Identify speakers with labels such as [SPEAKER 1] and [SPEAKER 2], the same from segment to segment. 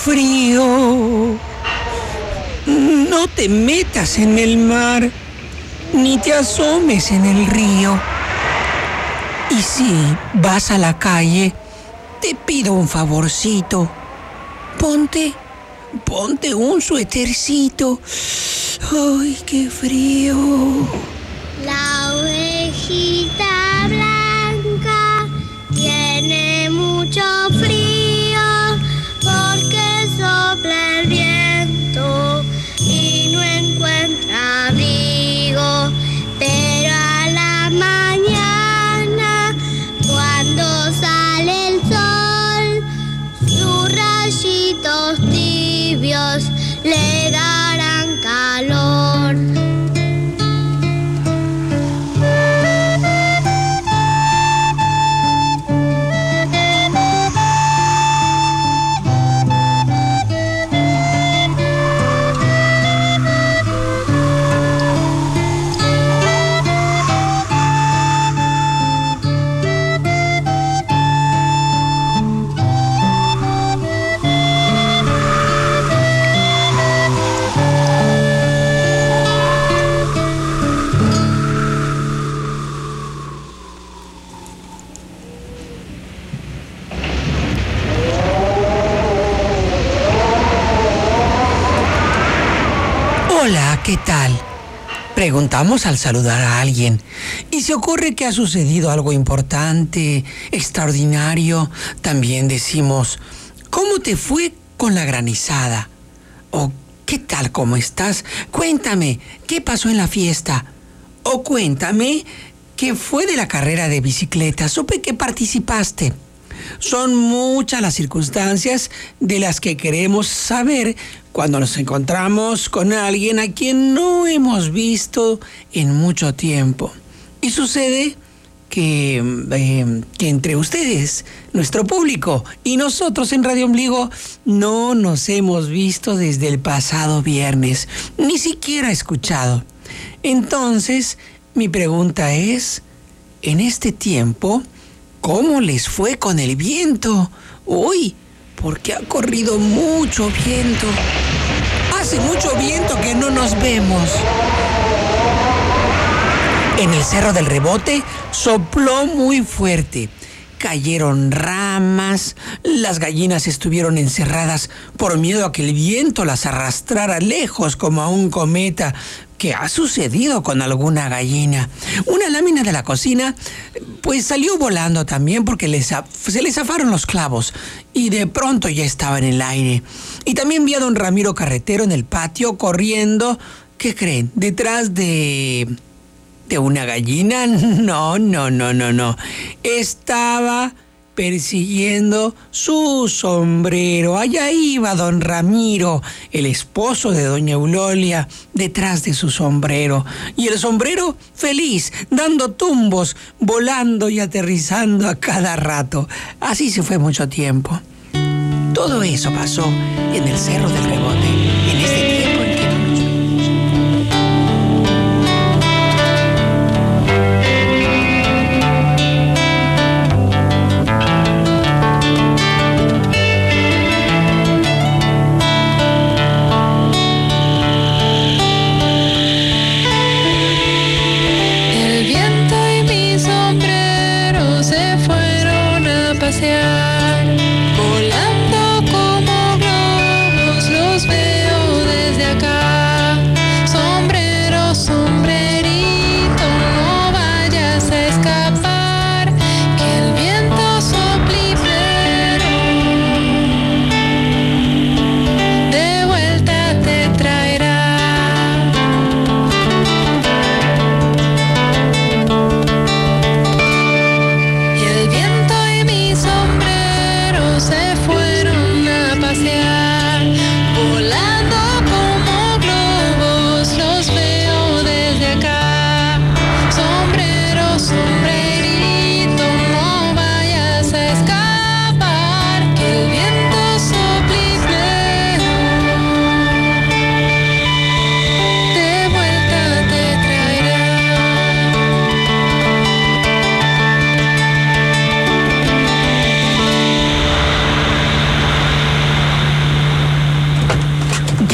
[SPEAKER 1] frío! No te metas en el mar, ni te asomes en el río. Y si vas a la calle, te pido un favorcito. Ponte un suétercito. ¡Ay, qué frío!
[SPEAKER 2] La ovejita blanca tiene mucho frío porque sopla el viento y no encuentra abrigo. Pero a la mañana, cuando sale el sol, sus rayitos tibios le darán calor.
[SPEAKER 1] Hola, ¿qué tal? Preguntamos al saludar a alguien. Y si ocurre que ha sucedido algo importante, extraordinario, también decimos, ¿cómo te fue con la granizada? O, ¿qué tal, cómo estás? Cuéntame, ¿qué pasó en la fiesta? O cuéntame, ¿qué fue de la carrera de bicicleta? Supe que participaste. Son muchas las circunstancias de las que queremos saber cuando nos encontramos con alguien a quien no hemos visto en mucho tiempo. Y sucede que entre ustedes, nuestro público y nosotros en Radio Ombligo no nos hemos visto desde el pasado viernes, ni siquiera escuchado. Entonces, mi pregunta es, en este tiempo, ¿cómo les fue con el viento? Uy, porque ha corrido mucho viento. Hace mucho viento que no nos vemos. En el Cerro del Rebote sopló muy fuerte. Cayeron ramas, las gallinas estuvieron encerradas por miedo a que el viento las arrastrara lejos como a un cometa. ¿Qué ha sucedido con alguna gallina? Una lámina de la cocina pues salió volando también porque se le zafaron los clavos y de pronto ya estaba en el aire. Y también vi a don Ramiro Carretero en el patio corriendo, ¿qué creen? Detrás de una gallina. No. Estaba persiguiendo su sombrero. Allá iba don Ramiro, el esposo de doña Eulolia, detrás de su sombrero. Y el sombrero feliz, dando tumbos, volando y aterrizando a cada rato. Así se fue mucho tiempo. Todo eso pasó en el Cerro del Rebote, en este tiempo en que no nos vemos.
[SPEAKER 3] Volando como globos los veo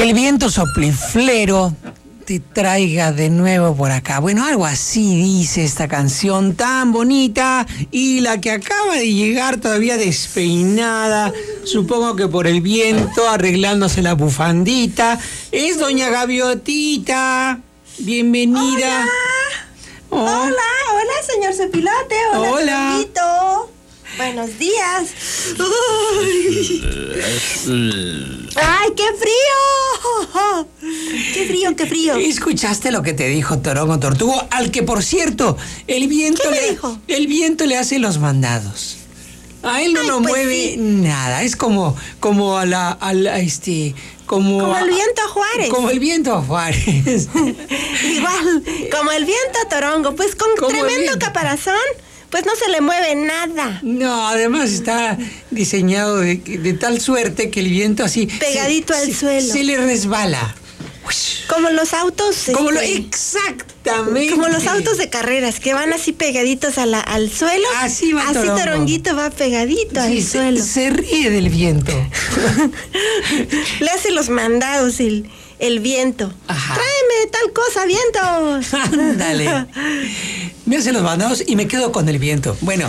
[SPEAKER 1] el viento sopliflero te traiga de nuevo por acá. Bueno, algo así dice esta canción tan bonita, y la que acaba de llegar todavía despeinada, supongo que por el viento, arreglándose la bufandita, es doña Gaviotita. Bienvenida.
[SPEAKER 3] Hola. Hola, señor Cepilote.
[SPEAKER 1] Hola.
[SPEAKER 3] Pepito. Buenos días. ¡Ay, qué frío! ¡Qué frío!
[SPEAKER 1] ¿Escuchaste lo que te dijo Torongo Tortugo? Al que, por cierto, el viento
[SPEAKER 3] ¿Qué me dijo?
[SPEAKER 1] El viento le hace los mandados. A él no lo
[SPEAKER 3] pues
[SPEAKER 1] mueve
[SPEAKER 3] sí.
[SPEAKER 1] nada. Es como
[SPEAKER 3] Como el viento Juárez.
[SPEAKER 1] Como el viento Juárez.
[SPEAKER 3] Igual, como el viento Torongo. Pues con
[SPEAKER 1] Como el
[SPEAKER 3] tremendo
[SPEAKER 1] viento.
[SPEAKER 3] caparazón, pues no se le mueve nada.
[SPEAKER 1] No, además está diseñado de tal suerte que el viento así...
[SPEAKER 3] Pegadito al suelo.
[SPEAKER 1] Se le resbala.
[SPEAKER 3] Como los autos.
[SPEAKER 1] Exactamente.
[SPEAKER 3] Como los autos de carreras que van así pegaditos al suelo.
[SPEAKER 1] Así va Torongo.
[SPEAKER 3] Toronguito va pegadito al
[SPEAKER 1] Sí,
[SPEAKER 3] suelo.
[SPEAKER 1] se ríe del viento.
[SPEAKER 3] Le hace los mandados el viento.
[SPEAKER 1] Ajá.
[SPEAKER 3] Tráeme tal cosa, viento.
[SPEAKER 1] Ándale. Me hace los mandados y me quedo con el viento. Bueno,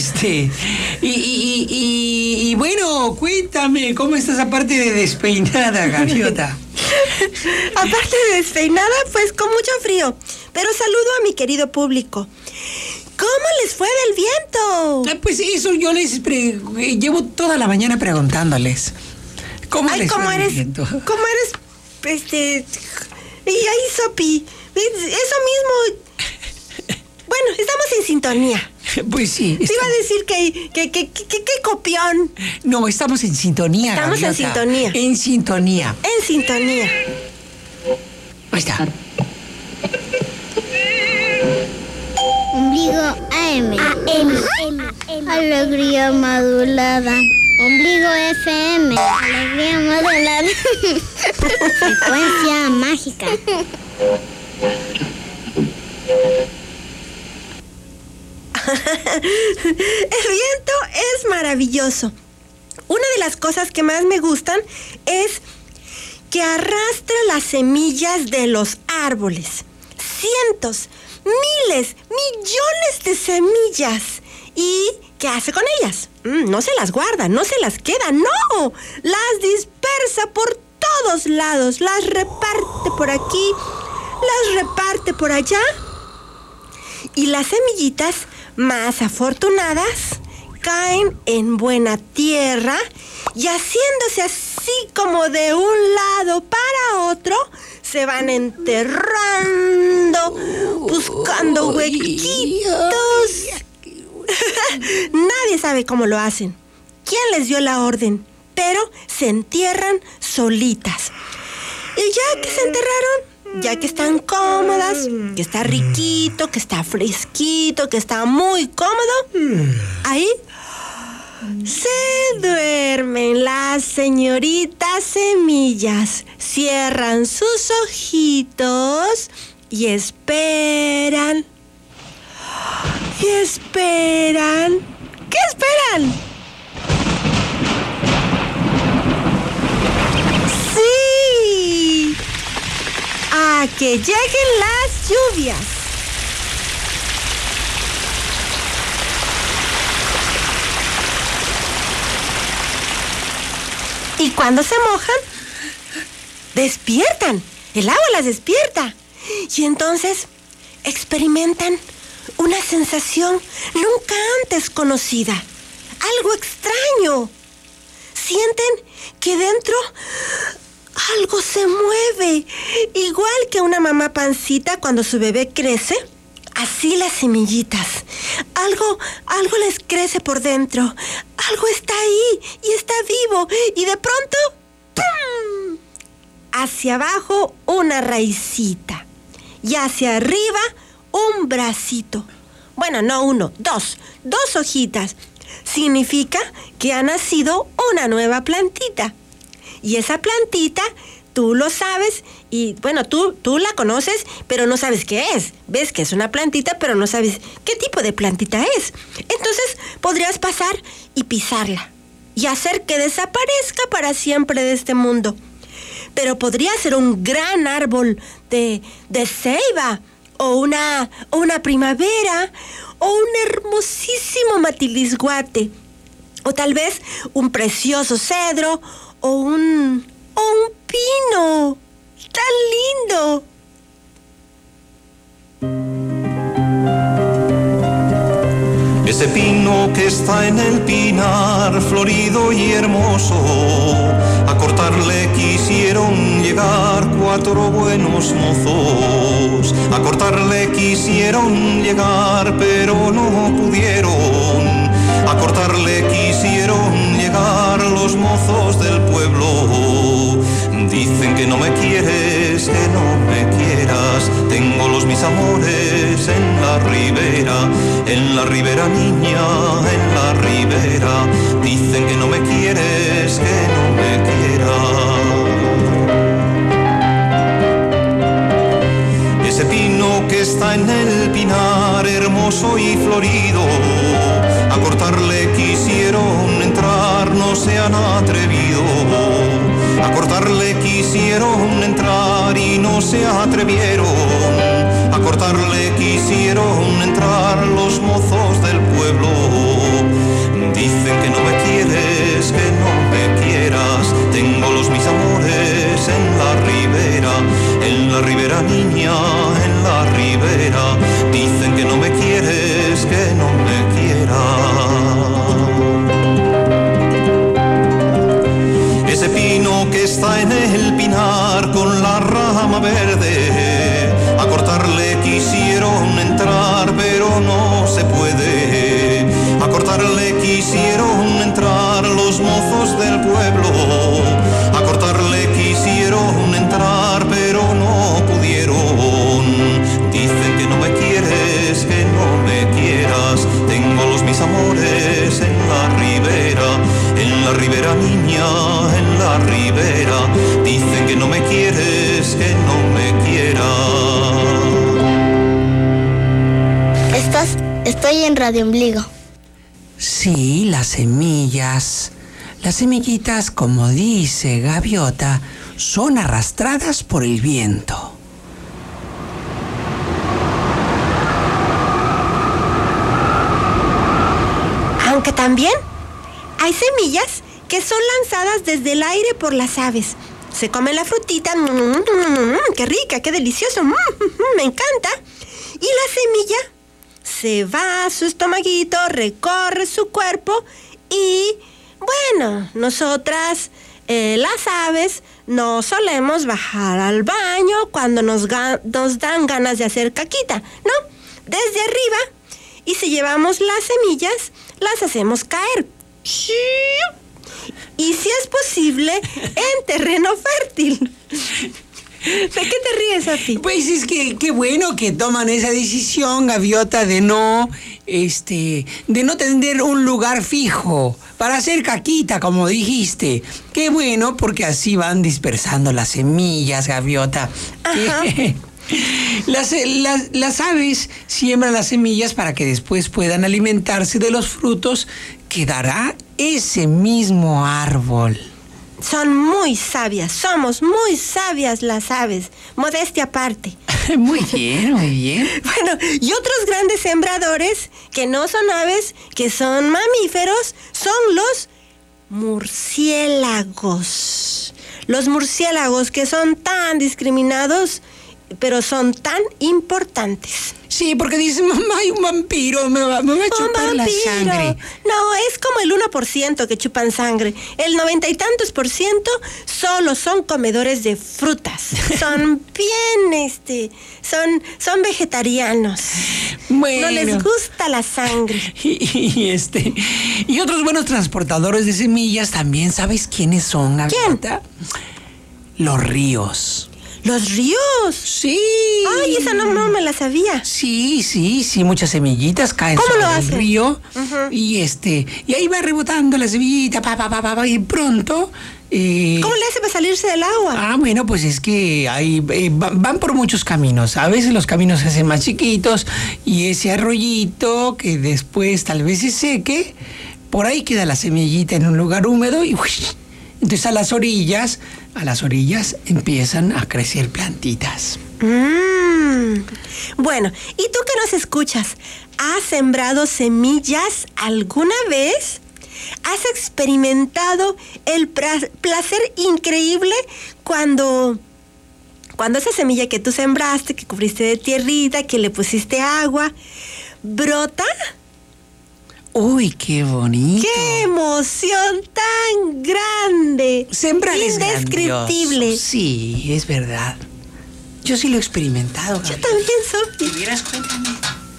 [SPEAKER 1] y bueno, cuéntame, ¿cómo estás aparte de despeinada, Gaviota?
[SPEAKER 3] Aparte de despeinada, pues con mucho frío. Pero saludo a mi querido público. ¿Cómo les fue del viento?
[SPEAKER 1] Pues eso yo llevo toda la mañana preguntándoles. ¿Cómo les fue del viento?
[SPEAKER 3] ¿Cómo eres? Y ahí, Sopi. Eso mismo. Bueno, estamos en sintonía.
[SPEAKER 1] Pues sí.
[SPEAKER 3] Te iba a decir que copión.
[SPEAKER 1] No, estamos en sintonía,
[SPEAKER 3] Estamos en
[SPEAKER 1] Gaviota.
[SPEAKER 3] sintonía.
[SPEAKER 1] En sintonía.
[SPEAKER 3] En sintonía.
[SPEAKER 1] Ahí está.
[SPEAKER 2] Ombligo AM. Alegría modulada. Ombligo FM. Alegría modulada. Frecuencia mágica.
[SPEAKER 3] El viento es maravilloso. Una de las cosas que más me gustan es que arrastra las semillas de los árboles. Cientos, miles, millones de semillas. ¿Y qué hace con ellas? No se las guarda, no se las queda, no. Las dispersa por todos lados. Las reparte por aquí, las reparte por allá. Y las semillitas más afortunadas caen en buena tierra y haciéndose así como de un lado para otro, se van enterrando, buscando huequitos. Nadie sabe cómo lo hacen, quién les dio la orden, pero se entierran solitas. Y ya que se enterraron, ya que están cómodas, que está riquito, que está fresquito, que está muy cómodo, ahí se duermen las señoritas semillas, cierran sus ojitos y esperan. Y esperan. ¿Qué esperan? ¡Sí! A que lleguen las lluvias. Y cuando se mojan, despiertan. El agua las despierta. Y entonces experimentan una sensación nunca antes conocida. Algo extraño. Sienten que dentro algo se mueve. Igual que una mamá pancita cuando su bebé crece, así las semillitas. Algo les crece por dentro. Algo está ahí y está vivo. Y de pronto, ¡pum!, hacia abajo una raicita. Y hacia arriba un bracito. Bueno, no uno, dos hojitas. Significa que ha nacido una nueva plantita. Y esa plantita, tú lo sabes, y bueno, tú la conoces, pero no sabes qué es. Ves que es una plantita, pero no sabes qué tipo de plantita es. Entonces, podrías pasar y pisarla, y hacer que desaparezca para siempre de este mundo. pero podría ser un gran árbol de ceiba, o una primavera, o un hermosísimo matilisguate, o tal vez un precioso cedro, o un pino. ¡Tan lindo!
[SPEAKER 4] Ese pino que está en el pinar, florido y hermoso, a cortarle quisieron llegar 4 buenos mozos. A cortarle quisieron llegar, pero no pudieron. A cortarle quisieron llegar los mozos del pueblo. Dicen que no me quieres, que no me quieras. Tengo los mis amores en la ribera niña, en la ribera. Dicen que no me quieres, que no me quieras. Ese pino que está en el pinar, hermoso y florido, a cortarle quisieron entrar, no se han atrevido. A cortarle quisieron entrar y no se atrevieron. A cortarle quisieron entrar los mozos del pueblo. Dicen que no me quieres, que no me quieras. Tengo los mis amores en la ribera niña, en la ribera. Dicen que no me quieres, que no me quieras. Ese pino que está en el pinar con la rama verde, a cortarle quisieron entrar, pero no se puede. A cortarle quisieron entrar los mozos del pueblo. A cortarle quisieron entrar, pero no pudieron. Dicen que no me quieres, que no me quieras. Tengo los mis amores en la ribera niña, en la ribera. Dicen que no me quieres, que no me quieras.
[SPEAKER 2] Estoy en Radio Ombligo.
[SPEAKER 1] Sí, las semillas. Las semillitas, como dice Gaviota, son arrastradas por el viento.
[SPEAKER 3] Aunque también hay semillas que son lanzadas desde el aire por las aves. Se come la frutita, qué rica, qué delicioso, me encanta. Y la semilla se va a su estomaguito, recorre su cuerpo y, bueno, nosotras, las aves, no solemos bajar al baño cuando nos dan ganas de hacer caquita, ¿no? Desde arriba, y si llevamos las semillas, las hacemos caer. Y si es posible, en terreno fértil. ¿De qué te ríes, Safi?
[SPEAKER 1] Pues es que qué bueno que toman esa decisión, Gaviota, de no tener un lugar fijo para hacer caquita, como dijiste. Qué bueno, porque así van dispersando las semillas, Gaviota.
[SPEAKER 3] Ajá.
[SPEAKER 1] Las aves siembran las semillas para que después puedan alimentarse de los frutos que dará ese mismo árbol.
[SPEAKER 3] Son muy sabias, somos muy sabias las aves, modestia aparte.
[SPEAKER 1] Muy bien, muy bien.
[SPEAKER 3] Bueno, y otros grandes sembradores que no son aves, que son mamíferos, son los murciélagos. Los murciélagos que son tan discriminados, pero son tan importantes.
[SPEAKER 1] Sí, porque dicen, mamá, hay un vampiro, me va a chupar la sangre.
[SPEAKER 3] No, es como el 1% que chupan sangre. El 90 y tantos % solo son comedores de frutas. Son bien, son vegetarianos.
[SPEAKER 1] Bueno.
[SPEAKER 3] No les gusta la sangre.
[SPEAKER 1] Y otros buenos transportadores de semillas también, ¿sabes quiénes son, Gaviota?
[SPEAKER 3] ¿Quién?
[SPEAKER 1] Los ríos.
[SPEAKER 3] ¿Los ríos?
[SPEAKER 1] Sí.
[SPEAKER 3] Ay, esa no me la sabía.
[SPEAKER 1] Sí, muchas semillitas caen
[SPEAKER 3] ¿Cómo
[SPEAKER 1] sobre
[SPEAKER 3] lo
[SPEAKER 1] el
[SPEAKER 3] hacen?
[SPEAKER 1] río.
[SPEAKER 3] Uh-huh.
[SPEAKER 1] Y ahí va rebotando la semillita, y pronto...
[SPEAKER 3] ¿Cómo le hace para salirse del agua?
[SPEAKER 1] Bueno, pues es que van por muchos caminos. A veces los caminos se hacen más chiquitos y ese arroyito que después tal vez se seque, por ahí queda la semillita en un lugar húmedo y Entonces a las orillas empiezan a crecer plantitas.
[SPEAKER 3] Bueno, ¿y tú que nos escuchas? ¿Has sembrado semillas alguna vez? ¿Has experimentado el placer increíble cuando esa semilla que tú sembraste, que cubriste de tierrita, que le pusiste agua, brota?
[SPEAKER 1] ¡Uy, qué bonito!
[SPEAKER 3] ¡Qué emoción tan grande!
[SPEAKER 1] Sembrar es
[SPEAKER 3] indescriptible.
[SPEAKER 1] Grandioso. Sí, es verdad. Yo sí lo he experimentado, Gabriela.
[SPEAKER 3] Yo también, Sofi.
[SPEAKER 1] ¿Y vieras? Cuéntame.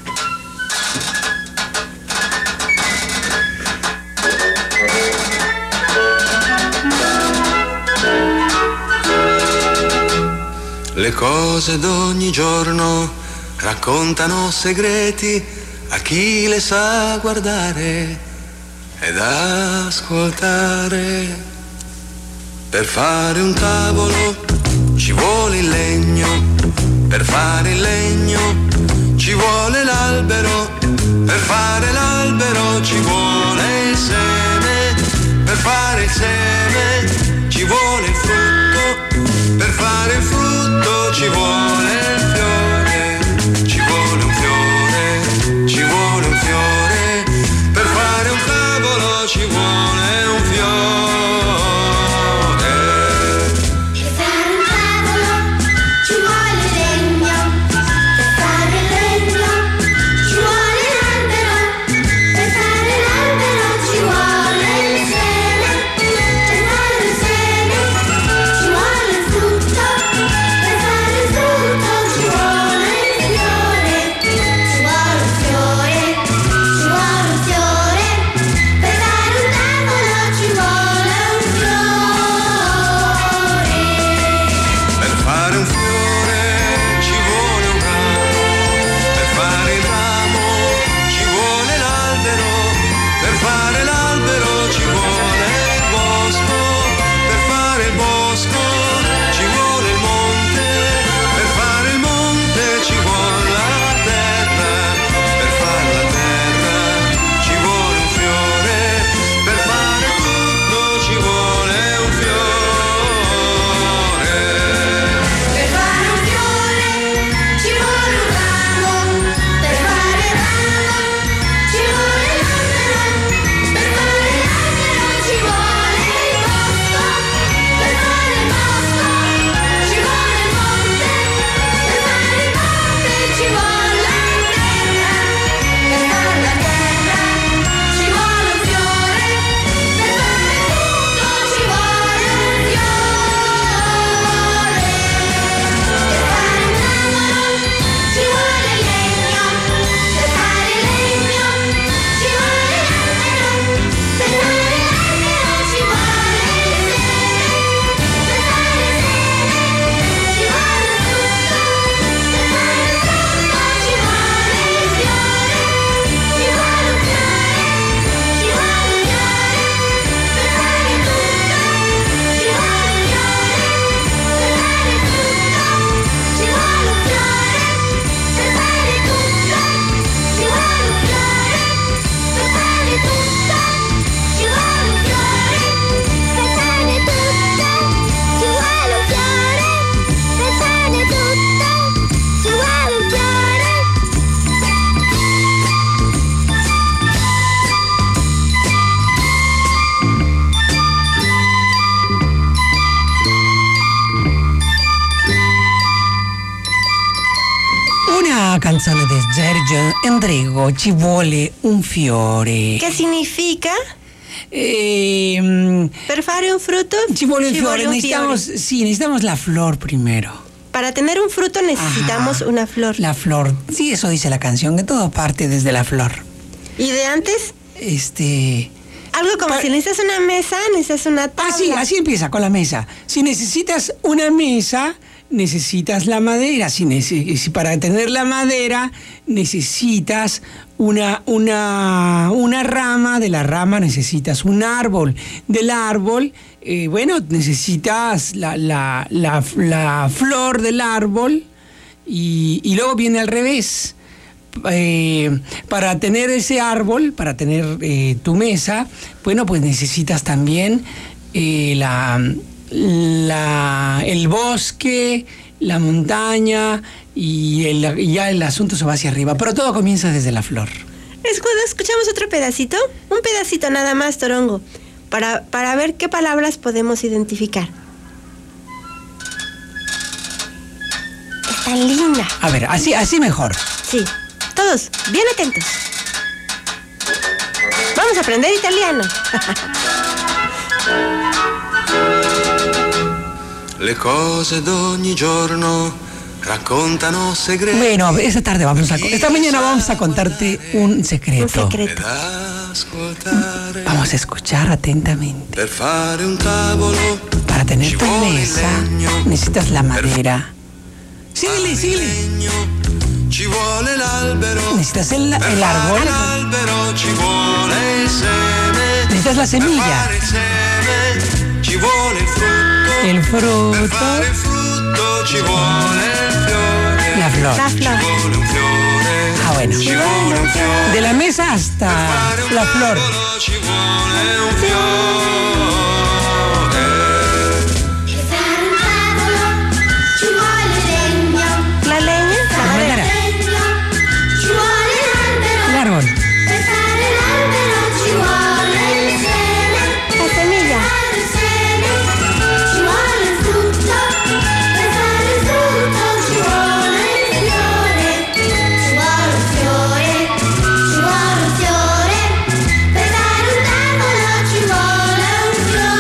[SPEAKER 5] Le cose d'ogni giorno raccontano segreti a chi le sa guardare ed ascoltare. Per fare un tavolo ci vuole il legno, per fare il legno ci vuole l'albero, per fare l'albero ci vuole il seme, per fare il seme ci vuole il frutto, per fare il frutto ci vuole il fiore, ci vuole un fiore, ci vuole un fiore, per fare un tavolo ci vuole un fiore.
[SPEAKER 6] Per fare un tavolo ci vuole legno, per fare il legno ci vuole l'albero, per fare l'albero ci vuole il seme, per fare il seme ci vuole il frutto, per fare il frutto ci vuole il fiore, ci vuole un fiore, ci vuole un fiore, per fare un tavolo ci vuole un fiore.
[SPEAKER 5] Per fare un fiore ci vuole un ramo, per fare il ramo ci vuole l'albero, per fare l'albero ci vuole il bosco, per fare il bosco ci vuole il monte, per fare il monte ci vuole la terra, per fare la terra ci vuole un fiore, per fare tutto ci vuole un fiore.
[SPEAKER 6] Per fare un fiore ci vuole un ramo, per fare il ramo ci vuole l'albero, per fare l'albero ci vuole il bosco, per fare il bosco ci vuole il monte, per fare il monte ci vuole la terra, per fare la terra ci vuole un fiore, per fare tutto ci vuole un fiore. Per fare un tavolo ci vuole legno, per fare il legno ci vuole l'albero, per fare l'albero ci vuole il seme, per fare il seme ci vuole il frutto, per fare il frutto ci vuole il fiore, ci vuole un fiore, ci vuole un fiore, per fare tutto ci vuole un fiore, per fare tutto ci vuole un fiore, per fare tutto ci vuole un fiore, per fare tutto ci vuole un fiore, per fare tutto ci vuole un fiore, per fare tutto ci vuole un fiore.
[SPEAKER 1] Una canzone di Sergio Endrigo, Ci vuole un fiore.
[SPEAKER 3] ¿Qué significa? Per fare un fruto
[SPEAKER 1] Ci vuole un fiore.
[SPEAKER 3] un
[SPEAKER 1] Necesitamos la flor primero.
[SPEAKER 3] Para tener un fruto necesitamos
[SPEAKER 1] Ajá.
[SPEAKER 3] una flor.
[SPEAKER 1] La flor. Sí, eso dice la canción, que todo parte desde la flor.
[SPEAKER 3] ¿Y de antes? Algo como si necesitas una mesa, necesitas una tabla.
[SPEAKER 1] Así empieza con la mesa. Si necesitas una mesa, necesitas la madera. Si para tener la madera necesitas una rama, de la rama necesitas un árbol, del árbol, necesitas la flor del árbol y luego viene al revés. Para tener ese árbol, para tener tu mesa, pues necesitas también el bosque, la montaña y ya el asunto se va hacia arriba. Pero todo comienza desde la flor.
[SPEAKER 3] ¿Escuchamos otro pedacito? Un pedacito nada más, Torongo, para ver qué palabras podemos identificar. Está linda.
[SPEAKER 1] A ver, así mejor.
[SPEAKER 3] Sí, todos, bien atentos. Vamos a aprender italiano.
[SPEAKER 5] Le cose d'ogni giorno raccontano segreti.
[SPEAKER 1] Bueno, esta mañana vamos a contarte un secreto.
[SPEAKER 3] Un secreto.
[SPEAKER 5] Ed ascoltare.
[SPEAKER 1] Vamos a escuchar atentamente.
[SPEAKER 5] Per fare un tavolo
[SPEAKER 1] Para tener
[SPEAKER 5] ci
[SPEAKER 1] tu
[SPEAKER 5] vuole il
[SPEAKER 1] mesa
[SPEAKER 5] legno.
[SPEAKER 1] necesitas la madera. Síguele.
[SPEAKER 5] Legno, ci vuole l'albero.
[SPEAKER 1] Necesitas el
[SPEAKER 5] Per fare
[SPEAKER 1] árbol.
[SPEAKER 5] l'albero ci vuole il seme.
[SPEAKER 1] Necesitas la
[SPEAKER 5] Per
[SPEAKER 1] semilla.
[SPEAKER 5] fare il seme ci vuole il frutto.
[SPEAKER 1] El
[SPEAKER 5] Per
[SPEAKER 1] fruto.
[SPEAKER 5] fare il frutto ci vuole il fiore.
[SPEAKER 1] La flor.
[SPEAKER 3] La
[SPEAKER 5] Ci
[SPEAKER 3] flor.
[SPEAKER 5] vuole un fiore.
[SPEAKER 1] Ah, bueno.
[SPEAKER 5] Ci vuole un fiore.
[SPEAKER 1] De la mesa hasta
[SPEAKER 5] Fare un
[SPEAKER 1] la flor.
[SPEAKER 5] tavolo ci vuole un fiore.
[SPEAKER 6] Per fare un tavolo ci vuole legno.
[SPEAKER 3] La leña.
[SPEAKER 6] Per fare
[SPEAKER 1] madera.
[SPEAKER 6] legno ci vuole
[SPEAKER 1] El
[SPEAKER 6] l'albero.
[SPEAKER 1] árbol.
[SPEAKER 6] Per fare l'albero ci vuole il seme.
[SPEAKER 3] La semilla.
[SPEAKER 6] Per fare il seme ci vuole il frutto. Per fare il frutto ci vuole il fiore. Ci vuole un fiore. Ci vuole un fiore. Per fare un tavolo ci vuole un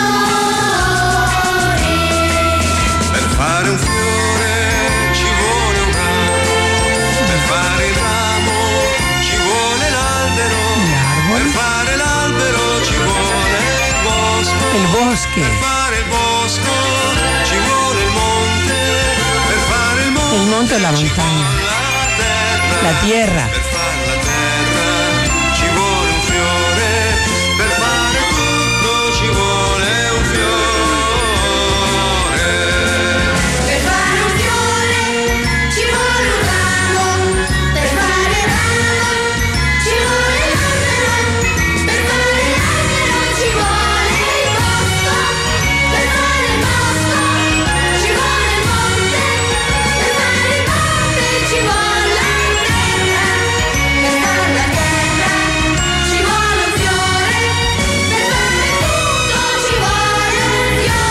[SPEAKER 6] fiore.
[SPEAKER 5] Per fare un fiore ci vuole un ramo. Per fare il ramo ci vuole l'albero.
[SPEAKER 1] L'árbol.
[SPEAKER 5] Per fare l'albero ci vuole il bosco.
[SPEAKER 1] El bosque.
[SPEAKER 5] Per fare il bosco ci vuole il monte. Per fare il monte,
[SPEAKER 1] El monte o la montaña.
[SPEAKER 5] la terra.
[SPEAKER 1] La tierra.
[SPEAKER 5] Per fare la terra ci vuole un fiore. Per fare tutto ci vuole un fiore.
[SPEAKER 6] Per fare un fiore ci vuole un ramo. Per fare il ramo ci vuole l'albero. Per fare l'albero ci vuole il bosco. Per fare il bosco ci vuole il monte. Per fare il monte ci vuole la terra. Per fare la terra ci vuole un fiore. Per fare tutto ci vuole un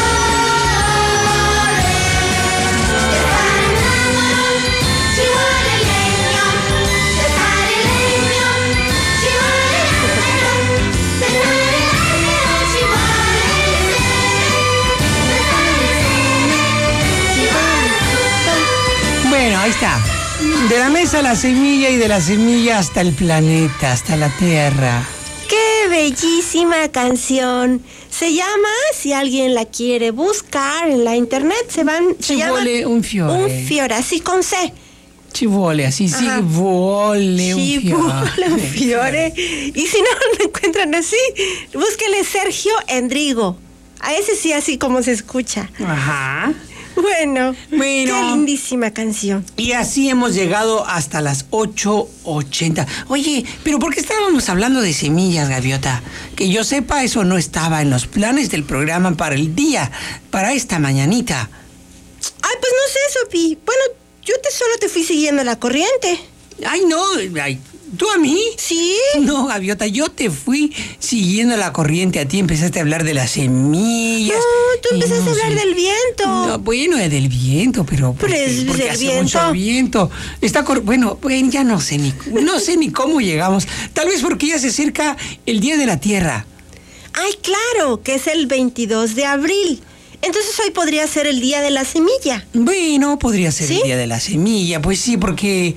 [SPEAKER 6] fiore. Per fare un tavolo ci vuole legno. Per fare legno ci vuole l'albero. Per fare l'albero ci vuole il seme. Per fare il seme ci vuole tutto.
[SPEAKER 1] Bueno, ahí está. De la mesa a la semilla y de la semilla hasta el planeta, hasta la tierra.
[SPEAKER 3] ¡Qué bellísima canción! Se llama, si alguien la quiere buscar en la internet, se llama
[SPEAKER 1] Ci vuole un fiore.
[SPEAKER 3] Un fiore, así con C.
[SPEAKER 1] Ci vuole, así sí,
[SPEAKER 3] Ajá.
[SPEAKER 1] vuole un
[SPEAKER 3] Sí,
[SPEAKER 1] fiore.
[SPEAKER 3] vuole un fiore. Y si no lo encuentran así, búsquenle Sergio Endrigo. A ese sí, así como se escucha.
[SPEAKER 1] Ajá.
[SPEAKER 3] Bueno,
[SPEAKER 1] Bueno.
[SPEAKER 3] qué lindísima canción.
[SPEAKER 1] Y así hemos llegado hasta las 8:80. Oye, pero ¿por qué estábamos hablando de semillas, Gaviota? Que yo sepa, eso no estaba en los planes del programa para el día, para esta mañanita.
[SPEAKER 3] Ay, pues no sé, Sopi. Bueno, yo solo te fui siguiendo la corriente.
[SPEAKER 1] Ay, no, ay, ¿tú a mí?
[SPEAKER 3] ¿Sí?
[SPEAKER 1] No, Gaviota, yo te fui siguiendo la corriente. A ti empezaste a hablar de las semillas.
[SPEAKER 3] No, tú
[SPEAKER 1] y
[SPEAKER 3] empezaste
[SPEAKER 1] no
[SPEAKER 3] a hablar
[SPEAKER 1] sé.
[SPEAKER 3] del viento.
[SPEAKER 1] No, bueno, es del viento, pero
[SPEAKER 3] es
[SPEAKER 1] porque
[SPEAKER 3] del
[SPEAKER 1] hace
[SPEAKER 3] viento.
[SPEAKER 1] mucho viento. Bueno, ya no sé ni cómo llegamos. Tal vez porque ya se acerca el Día de la Tierra.
[SPEAKER 3] Ay, claro, que es el 22 de abril. Entonces hoy podría ser el día de la semilla.
[SPEAKER 1] Bueno, podría ser
[SPEAKER 3] ¿Sí?
[SPEAKER 1] el Día de la Semilla, pues sí, porque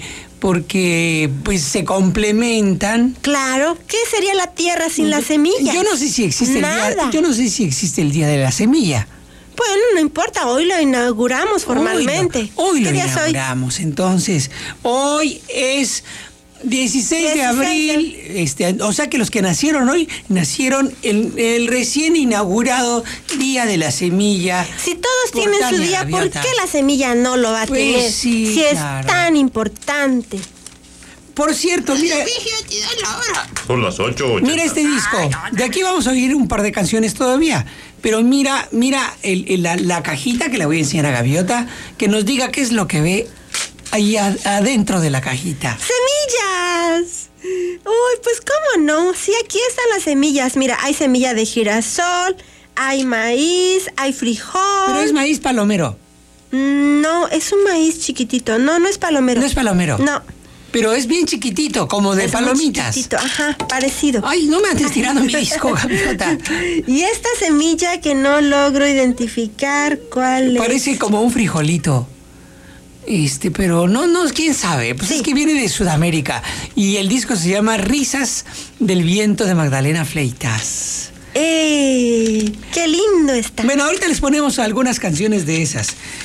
[SPEAKER 1] pues se complementan.
[SPEAKER 3] Claro, ¿qué sería la tierra sin la semilla?
[SPEAKER 1] Yo no sé si existe
[SPEAKER 3] Nada.
[SPEAKER 1] yo no sé si existe el Día de la Semilla.
[SPEAKER 3] Bueno, no importa, hoy lo inauguramos formalmente.
[SPEAKER 1] Hoy lo
[SPEAKER 3] ¿Qué día es hoy?
[SPEAKER 1] inauguramos, entonces. Hoy es 16 de
[SPEAKER 3] 16
[SPEAKER 1] abril, o sea que los que nacieron hoy, nacieron el recién inaugurado Día de la Semilla.
[SPEAKER 3] Si todos
[SPEAKER 1] Por
[SPEAKER 3] tienen su
[SPEAKER 1] Tania
[SPEAKER 3] día, ¿por
[SPEAKER 1] Gaviota.
[SPEAKER 3] qué la semilla no lo va a
[SPEAKER 1] Pues
[SPEAKER 3] tener?
[SPEAKER 1] sí,
[SPEAKER 3] si
[SPEAKER 1] claro.
[SPEAKER 3] es tan importante.
[SPEAKER 1] Por cierto, mira,
[SPEAKER 7] Son las 8:80.
[SPEAKER 1] mira este disco. De aquí vamos a oír un par de canciones todavía. Pero mira la cajita que le voy a enseñar a Gaviota, que nos diga qué es lo que ve ahí adentro de la cajita.
[SPEAKER 3] ¡Semillas! Uy, pues cómo no. Sí, aquí están las semillas. Mira, hay semilla de girasol, hay maíz, hay frijol.
[SPEAKER 1] Pero es maíz palomero.
[SPEAKER 3] No, es un maíz chiquitito. No es palomero.
[SPEAKER 1] No es palomero.
[SPEAKER 3] No.
[SPEAKER 1] Pero es bien chiquitito, como de
[SPEAKER 3] es
[SPEAKER 1] palomitas.
[SPEAKER 3] Muy chiquitito, ajá, parecido.
[SPEAKER 1] Ay, no me andes tirando mi disco, Gaviota.
[SPEAKER 3] Y esta semilla que no logro identificar cuál es.
[SPEAKER 1] Parece como un frijolito. Pero no, quién sabe. Pues sí. Es que viene de Sudamérica. Y el disco se llama Risas del Viento de Magdalena Fleitas.
[SPEAKER 3] ¡Qué lindo está!
[SPEAKER 1] Bueno, ahorita les ponemos algunas canciones de esas.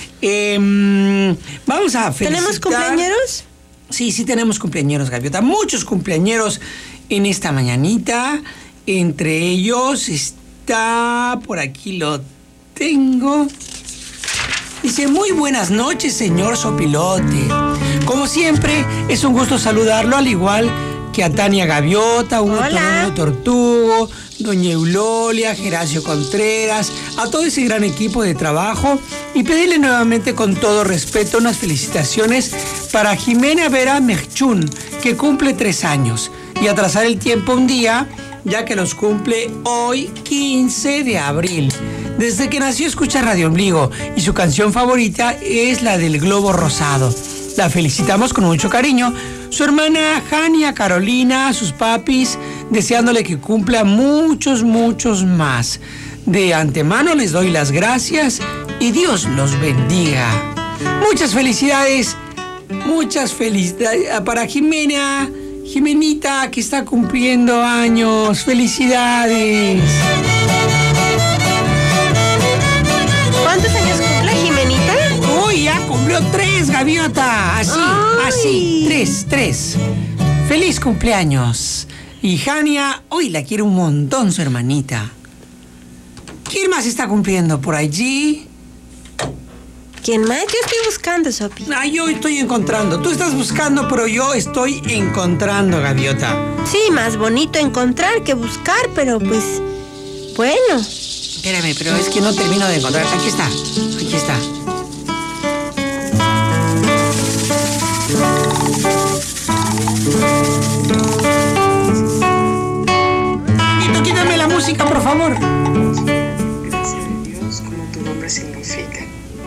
[SPEAKER 1] Vamos a felicitar.
[SPEAKER 3] ¿Tenemos cumpleañeros?
[SPEAKER 1] Sí, tenemos cumpleañeros, Gaviota. Muchos cumpleañeros en esta mañanita. Entre ellos está... Por aquí lo tengo. Dice, muy buenas noches, señor Sopilote. Como siempre, es un gusto saludarlo, al igual que a Tania Gaviota, Hugo Tortugo, doña Eulolia, Geracio Contreras, a todo ese gran equipo de trabajo, y pedirle nuevamente con todo respeto unas felicitaciones para Jimena Vera Merchún, que cumple 3 años, y atrasar el tiempo un día, ya que los cumple hoy, 15 de abril. Desde que nació escucha Radio Ombligo y su canción favorita es la del Globo Rosado. La felicitamos con mucho cariño. Su hermana Jania Carolina, sus papis, deseándole que cumpla muchos más. De antemano les doy las gracias y Dios los bendiga. Muchas felicidades para Jimenita, que está cumpliendo años. Felicidades.
[SPEAKER 3] ¿Cuántos años cumple Jimenita?
[SPEAKER 1] Uy, ya cumplió 3, Gaviota. Así, 3. Feliz cumpleaños. Y Jania, hoy la quiere un montón su hermanita. ¿Quién más está cumpliendo por allí?
[SPEAKER 3] ¿Quién más? Yo estoy buscando, Sopi.
[SPEAKER 1] Yo estoy encontrando. Tú estás buscando, pero yo estoy encontrando, Gaviota.
[SPEAKER 3] Sí, más bonito encontrar que buscar, pero pues... Bueno.
[SPEAKER 1] Espérame, pero es que no termino de encontrar. Aquí está. Quítame la música, por favor.
[SPEAKER 7] Gracias a Dios, como tu nombre significa.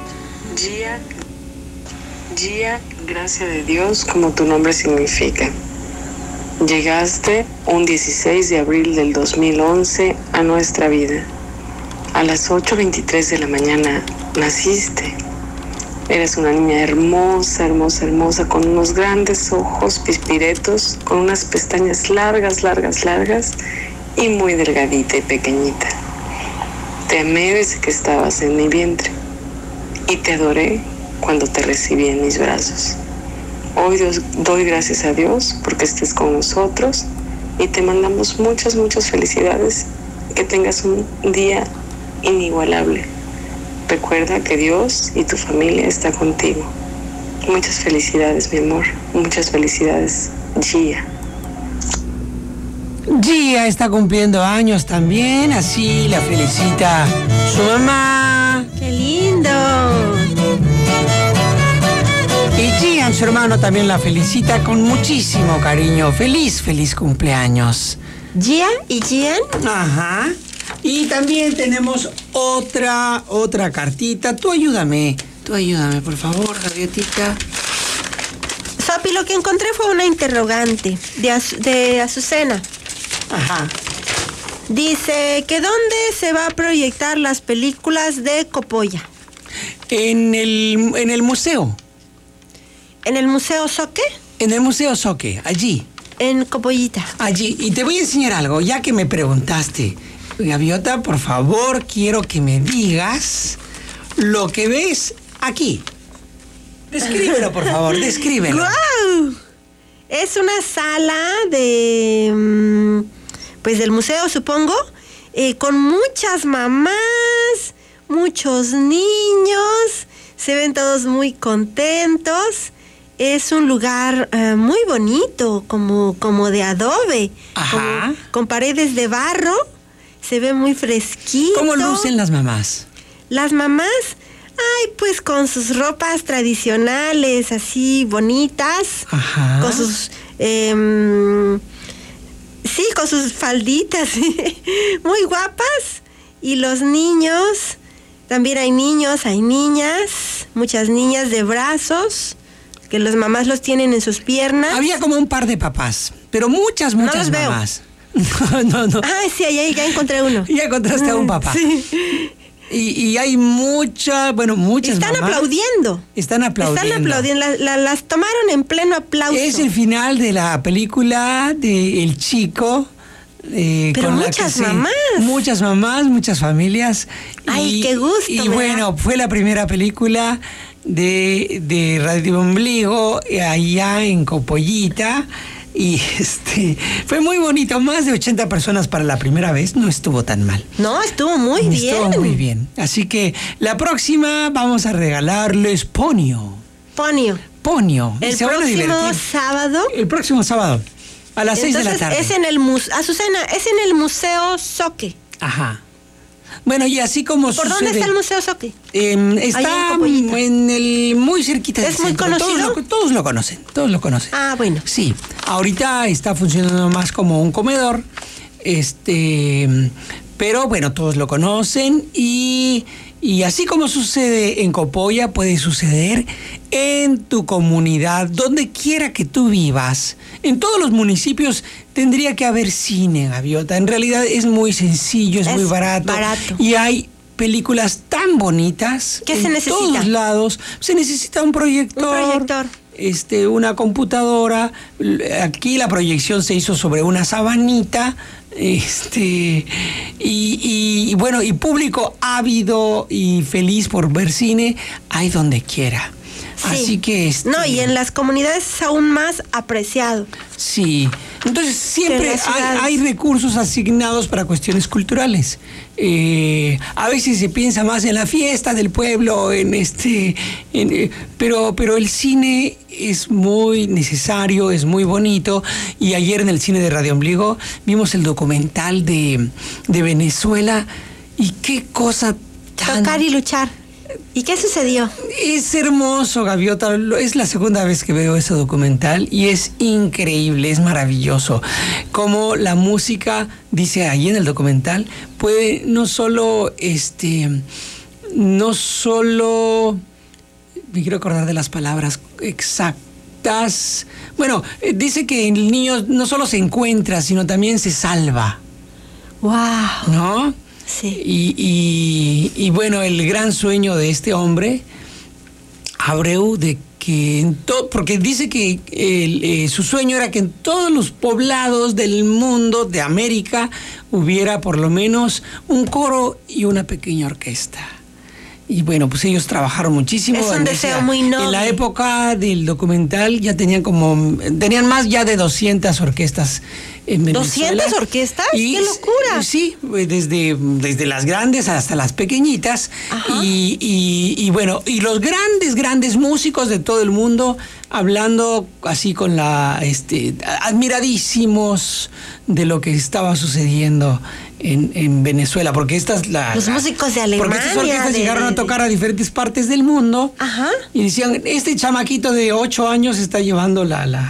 [SPEAKER 7] Gia, gracias de Dios, como tu nombre significa. Llegaste un 16 de abril del 2011 a nuestra vida. A las 8:23 de la mañana naciste. Eres una niña hermosa, con unos grandes ojos pispiretos, con unas pestañas largas y muy delgadita y pequeñita. Te amé desde que estabas en mi vientre y te adoré cuando te recibí en mis brazos. Hoy doy gracias a Dios porque estés con nosotros y te mandamos muchas felicidades. Que tengas un día inigualable. Recuerda que Dios y tu familia está contigo. Muchas felicidades, mi amor. Muchas felicidades, Gia.
[SPEAKER 1] Gia está cumpliendo años también, así la felicita su mamá.
[SPEAKER 3] ¡Qué lindo!
[SPEAKER 1] Y Gian, su hermano, también la felicita con muchísimo cariño. Feliz cumpleaños.
[SPEAKER 3] ¿Gia y Gian?
[SPEAKER 1] Ajá. Y también tenemos otra cartita. Tú ayúdame, por favor, Gaviotita.
[SPEAKER 3] Sopi, lo que encontré fue una interrogante de Azucena.
[SPEAKER 1] Ajá.
[SPEAKER 3] Dice que ¿dónde se va a proyectar las películas de Copolla?
[SPEAKER 1] En el museo.
[SPEAKER 3] ¿En el Museo Soque?
[SPEAKER 1] En el Museo Soque, allí.
[SPEAKER 3] En Copollita.
[SPEAKER 1] Allí. Y te voy a enseñar algo, ya que me preguntaste. Gaviota, por favor, quiero que me digas lo que ves aquí. Descríbelo, por favor, descríbelo.
[SPEAKER 3] ¡Guau! Es una sala de... pues del museo, supongo, con muchas mamás, muchos niños, se ven todos muy contentos. Es un lugar muy bonito, como de adobe,
[SPEAKER 1] Ajá.
[SPEAKER 3] con paredes de barro se ve muy fresquito.
[SPEAKER 1] ¿Cómo lucen las mamás?
[SPEAKER 3] Las mamás, ay, pues con sus ropas tradicionales, así bonitas.
[SPEAKER 1] Ajá.
[SPEAKER 3] Con sus, sí, con sus falditas, muy guapas. Y los niños, también hay niños, hay niñas, muchas niñas de brazos, que las mamás los tienen en sus piernas.
[SPEAKER 1] Había como un par de papás, pero muchas
[SPEAKER 3] los veo.
[SPEAKER 1] mamás. No.
[SPEAKER 3] Ah, sí, ahí ya encontré uno.
[SPEAKER 1] Ya encontraste a un papá.
[SPEAKER 3] Sí.
[SPEAKER 1] Y hay muchas
[SPEAKER 3] Están
[SPEAKER 1] mamás.
[SPEAKER 3] aplaudiendo.
[SPEAKER 1] Están aplaudiendo.
[SPEAKER 3] Están aplaudiendo. Las tomaron en pleno aplauso.
[SPEAKER 1] Es el final de la película de El Chico.
[SPEAKER 3] Pero
[SPEAKER 1] con
[SPEAKER 3] muchas
[SPEAKER 1] la que
[SPEAKER 3] mamás.
[SPEAKER 1] Muchas mamás, muchas familias.
[SPEAKER 3] Ay, qué gusto
[SPEAKER 1] Y
[SPEAKER 3] me
[SPEAKER 1] bueno, fue la primera película de Radio Ombligo allá en Copollita. Y fue muy bonito, más de 80 personas para la primera vez, no estuvo tan mal.
[SPEAKER 3] No, estuvo muy bien.
[SPEAKER 1] Estuvo muy bien. Así que la próxima vamos a regalarles Ponio. Ponio.
[SPEAKER 3] El
[SPEAKER 1] Se van a
[SPEAKER 3] próximo
[SPEAKER 1] divertir.
[SPEAKER 3] sábado.
[SPEAKER 1] El próximo sábado, a las 6 de la tarde.
[SPEAKER 3] Es en el Azucena, es en el Museo Soque.
[SPEAKER 1] Ajá. Bueno, y así como
[SPEAKER 3] ¿Por dónde está el Museo Soque?
[SPEAKER 1] Está en el muy cerquita del
[SPEAKER 3] ¿Es muy
[SPEAKER 1] centro.
[SPEAKER 3] conocido?
[SPEAKER 1] Todos lo conocen.
[SPEAKER 3] Ah, bueno.
[SPEAKER 1] Sí, ahorita está funcionando más como un comedor, pero bueno, todos lo conocen y así como sucede en Copolla, puede suceder en tu comunidad, donde quiera que tú vivas. En todos los municipios tendría que haber cine, Gaviota. En realidad es muy sencillo, es muy barato. Y hay películas tan bonitas.
[SPEAKER 3] ¿Qué se necesita?
[SPEAKER 1] En todos lados. Se necesita un proyector. Una computadora. Aquí la proyección se hizo sobre una sabanita. Y bueno, y público ávido y feliz por ver cine hay donde quiera.
[SPEAKER 3] Sí.
[SPEAKER 1] Así que
[SPEAKER 3] no, y en las comunidades es aún más apreciado.
[SPEAKER 1] Sí. Entonces siempre hay recursos asignados para cuestiones culturales. A veces se piensa más en la fiesta del pueblo, pero el cine es muy necesario, es muy bonito. Y ayer en el cine de Radio Ombligo vimos el documental de Venezuela y qué cosa tan...
[SPEAKER 3] Tocar y luchar. ¿Y qué sucedió?
[SPEAKER 1] Es hermoso, Gaviota. Es la segunda vez que veo ese documental y es increíble, es maravilloso. Como la música, dice ahí en el documental, puede no solo, me quiero acordar de las palabras exactas. Bueno, dice que el niño no solo se encuentra, sino también se salva.
[SPEAKER 3] ¡Wow!
[SPEAKER 1] ¿No?
[SPEAKER 3] Sí.
[SPEAKER 1] Y bueno, el gran sueño de este hombre, Abreu, de que porque dice que su sueño era que en todos los poblados del mundo, de América, hubiera por lo menos un coro y una pequeña orquesta. Y bueno, pues ellos trabajaron muchísimo.
[SPEAKER 3] Es un deseo muy noble.
[SPEAKER 1] En la época del documental ya tenían más ya de 200 orquestas en Venezuela.
[SPEAKER 3] ¿200 orquestas? ¡Qué locura!
[SPEAKER 1] Sí, desde las grandes hasta las pequeñitas.
[SPEAKER 3] Ajá.
[SPEAKER 1] Y bueno, y los grandes músicos de todo el mundo hablando así con admiradísimos de lo que estaba sucediendo en Venezuela, porque los
[SPEAKER 3] músicos de Alemania,
[SPEAKER 1] porque estas orquestas llegaron a tocar a diferentes partes del mundo.
[SPEAKER 3] Ajá.
[SPEAKER 1] Y decían, este chamaquito de 8 años está llevando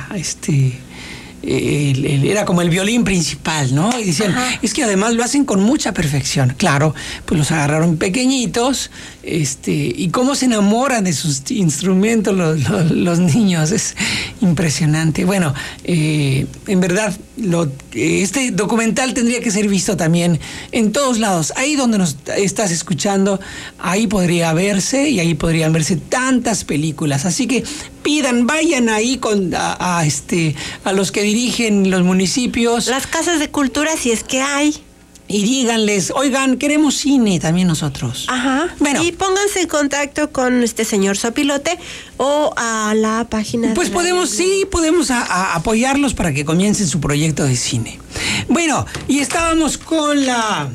[SPEAKER 1] era como el violín principal, ¿no? Y decían, es que además lo hacen con mucha perfección. Claro, pues los agarraron pequeñitos, y cómo se enamoran de sus instrumentos los niños, es impresionante. Bueno, en verdad, este documental tendría que ser visto también en todos lados. Ahí donde nos estás escuchando, ahí podría verse, y ahí podrían verse tantas películas. Así que vayan ahí a los que dirigen los municipios.
[SPEAKER 3] Las casas de cultura, si es que hay.
[SPEAKER 1] Y díganles, oigan, queremos cine también nosotros.
[SPEAKER 3] Ajá. Bueno. Y pónganse en contacto con este señor Sopilote o a la página.
[SPEAKER 1] Pues podemos apoyarlos para que comiencen su proyecto de cine. Bueno, y estábamos con las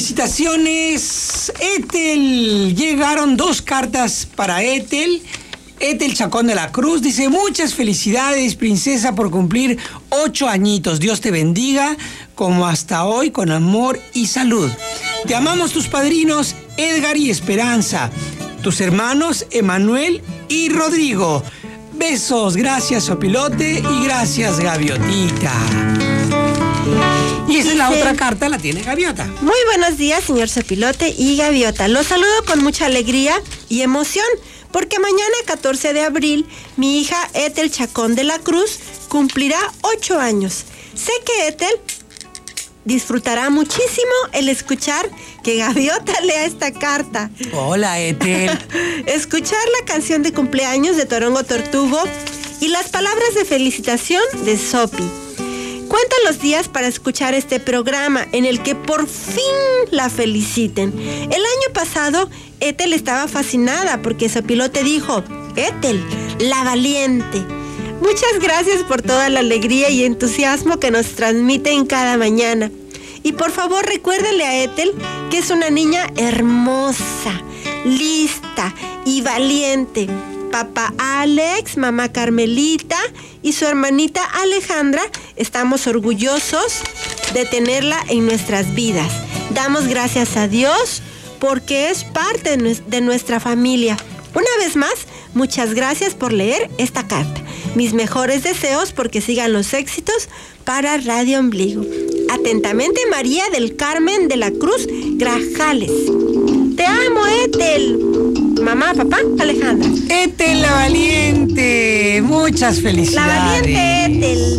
[SPEAKER 1] felicitaciones. Ethel, llegaron 2 cartas para Ethel Ethel Chacón de la Cruz dice: muchas felicidades, princesa, por cumplir 8 añitos. Dios te bendiga como hasta hoy, con amor y salud. Te amamos tus padrinos Edgar y Esperanza, tus hermanos Emanuel y Rodrigo. Besos, gracias Sopilote y gracias Gaviotita. Y esa es la otra carta, la tiene Gaviota.
[SPEAKER 3] Muy buenos días, señor Sopilote y Gaviota. Los saludo con mucha alegría y emoción, porque mañana, 14 de abril, mi hija Ethel Chacón de la Cruz cumplirá 8 años. Sé que Ethel disfrutará muchísimo el escuchar que Gaviota lea esta carta.
[SPEAKER 1] Hola, Ethel.
[SPEAKER 3] Escuchar la canción de cumpleaños de Torongo Tortugo y las palabras de felicitación de Sopi. Cuentan los días para escuchar este programa en el que por fin la feliciten. El año pasado, Ethel estaba fascinada porque Sopilote dijo: Ethel, la valiente. Muchas gracias por toda la alegría y entusiasmo que nos transmiten cada mañana. Y por favor, recuérdenle a Ethel que es una niña hermosa, lista y valiente. Papá Alex, mamá Carmelita y su hermanita Alejandra, estamos orgullosos de tenerla en nuestras vidas. Damos gracias a Dios porque es parte de nuestra familia. Una vez más, muchas gracias por leer esta carta. Mis mejores deseos porque sigan los éxitos para Radio Ombligo. Atentamente, María del Carmen de la Cruz Grajales. Te amo, Ethel. Mamá, papá, Alejandra.
[SPEAKER 1] Ethel la valiente. Muchas felicidades.
[SPEAKER 3] La valiente Ethel.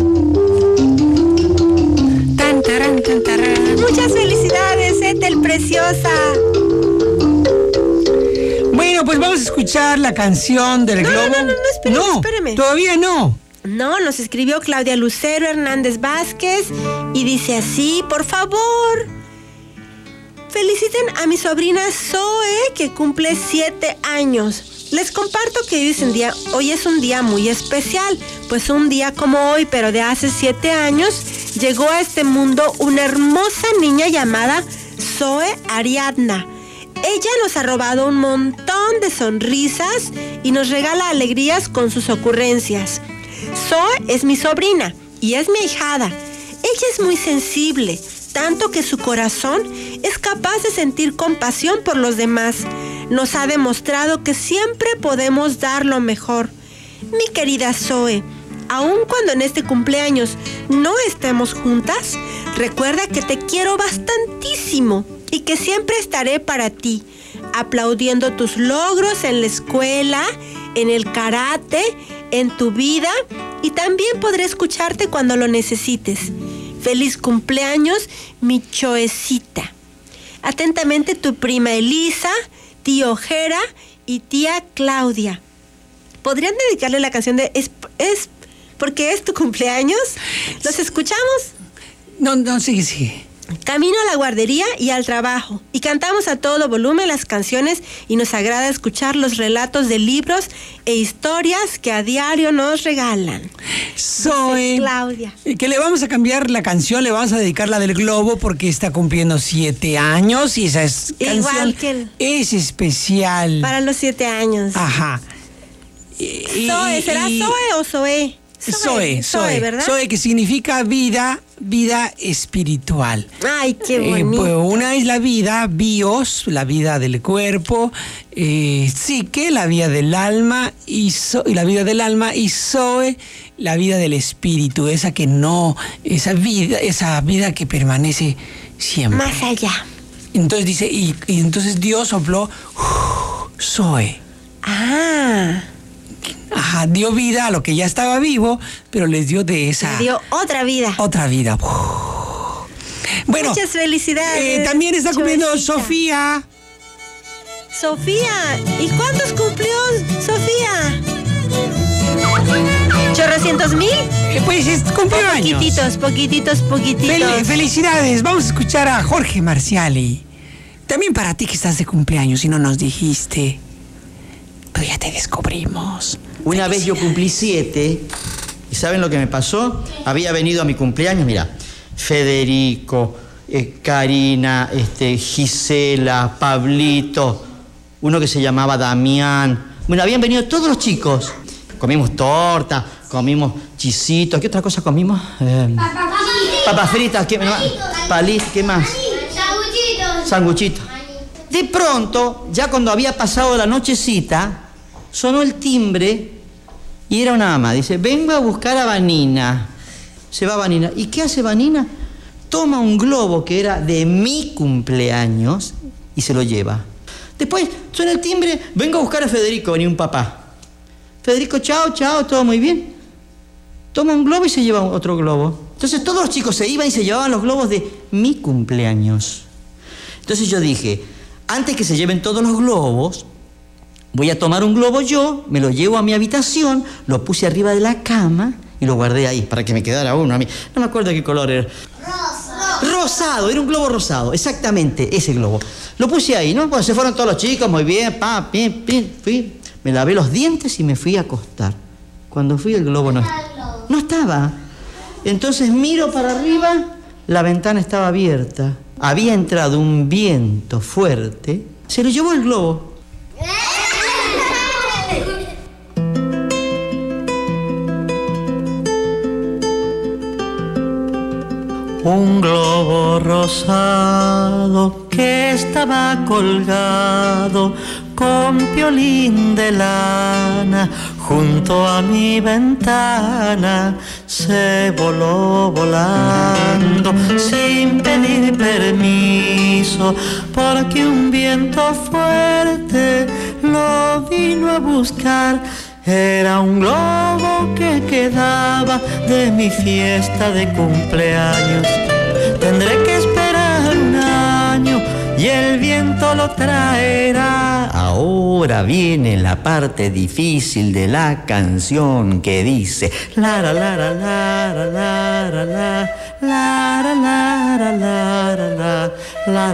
[SPEAKER 1] Tan, tarán, tan, tarán.
[SPEAKER 3] Muchas felicidades, Ethel preciosa.
[SPEAKER 1] Bueno, pues vamos a escuchar la canción del globo.
[SPEAKER 3] No, espéreme.
[SPEAKER 1] Todavía no.
[SPEAKER 3] No, nos escribió Claudia Lucero Hernández Vázquez y dice así: por favor, feliciten a mi sobrina Zoe, que cumple 7 años. Les comparto que hoy es un día muy especial, pues un día como hoy, pero de hace 7 años, llegó a este mundo una hermosa niña llamada Zoe Ariadna. Ella nos ha robado un montón de sonrisas y nos regala alegrías con sus ocurrencias. Zoe es mi sobrina y es mi ahijada. Ella es muy sensible, tanto que su corazón es capaz de sentir compasión por los demás. Nos ha demostrado que siempre podemos dar lo mejor. Mi querida Zoe, aun cuando en este cumpleaños no estemos juntas, recuerda que te quiero bastantísimo y que siempre estaré para ti, aplaudiendo tus logros en la escuela, en el karate, en tu vida, y también podré escucharte cuando lo necesites. Feliz cumpleaños, mi Choecita. Atentamente, tu prima Elisa, tío Jera y tía Claudia. ¿Podrían dedicarle la canción de es porque es tu cumpleaños? ¿Los escuchamos?
[SPEAKER 1] No, sigue.
[SPEAKER 3] Camino a la guardería y al trabajo, y cantamos a todo volumen las canciones, y nos agrada escuchar los relatos de libros e historias que a diario nos regalan.
[SPEAKER 1] Zoe,
[SPEAKER 3] Claudia.
[SPEAKER 1] Que le vamos a cambiar la canción, le vamos a dedicar la del globo porque está cumpliendo 7 años y esa
[SPEAKER 3] Igual
[SPEAKER 1] canción
[SPEAKER 3] que él.
[SPEAKER 1] es especial.
[SPEAKER 3] Para los 7 años.
[SPEAKER 1] Ajá.
[SPEAKER 3] Zoe, ¿será Zoe o Zoe?
[SPEAKER 1] Zoe,
[SPEAKER 3] ¿verdad?
[SPEAKER 1] Zoe, que significa vida espiritual.
[SPEAKER 3] Ay, qué bonito.
[SPEAKER 1] Pues una es la vida, bios, la vida del cuerpo, psique, la vida del alma, y la vida del alma, y Zoe, la vida del espíritu, esa vida que permanece siempre.
[SPEAKER 3] Más allá.
[SPEAKER 1] Entonces dice, y entonces Dios sopló Zoe. Ajá, dio vida a lo que ya estaba vivo, pero les dio de esa...
[SPEAKER 3] Le dio otra vida.
[SPEAKER 1] Otra vida. Bueno,
[SPEAKER 3] muchas felicidades.
[SPEAKER 1] También está cumpliendo
[SPEAKER 3] Choecita. Sofía. ¿Y cuántos cumplió Sofía? ¿100,000?
[SPEAKER 1] Pues cumplió años.
[SPEAKER 3] Poquititos.
[SPEAKER 1] Felicidades. Vamos a escuchar a Jorge Marciali. También para ti que estás de cumpleaños y no nos dijiste. Pero ya te descubrimos.
[SPEAKER 8] Una vez yo cumplí 7 y ¿saben lo que me pasó? Había venido a mi cumpleaños, mira, Federico, Karina, Gisela, Pablito, uno que se llamaba Damián, Bueno, habían venido todos los chicos. Comimos torta, comimos chisitos. ¿Qué otra cosa comimos? Papas fritas, ¿qué más? ¿Qué más? Sanguchitos. De pronto, ya cuando había pasado la nochecita, sonó el timbre y era una ama. Dice, vengo a buscar a Vanina. Se va Vanina. ¿Y qué hace Vanina? Toma un globo que era de mi cumpleaños y se lo lleva. Después suena el timbre, vengo a buscar a Federico, venía un papá. Federico, chao, todo muy bien. Toma un globo y se lleva otro globo. Entonces todos los chicos se iban y se llevaban los globos de mi cumpleaños. Entonces yo dije, antes que se lleven todos los globos, voy a tomar un globo yo, me lo llevo a mi habitación, lo puse arriba de la cama y lo guardé ahí para que me quedara uno a mí. No me acuerdo qué color era. Rosado, era un globo rosado, exactamente, ese globo. Lo puse ahí, ¿no? Cuando se fueron todos los chicos, muy bien, fui, me lavé los dientes y me fui a acostar. Cuando fui el globo no estaba. Entonces miro para arriba, la ventana estaba abierta. Había entrado un viento fuerte, se lo llevó el globo. Un globo rosado que estaba colgado con piolín de lana junto a mi ventana, se voló volando sin pedir permiso, porque un viento fuerte lo vino a buscar. Era un globo que quedaba de mi fiesta de cumpleaños. Tendré que esperar un año y el viento lo traerá. Ahora viene la parte difícil de la canción que dice la la la la la la la la la la la la la la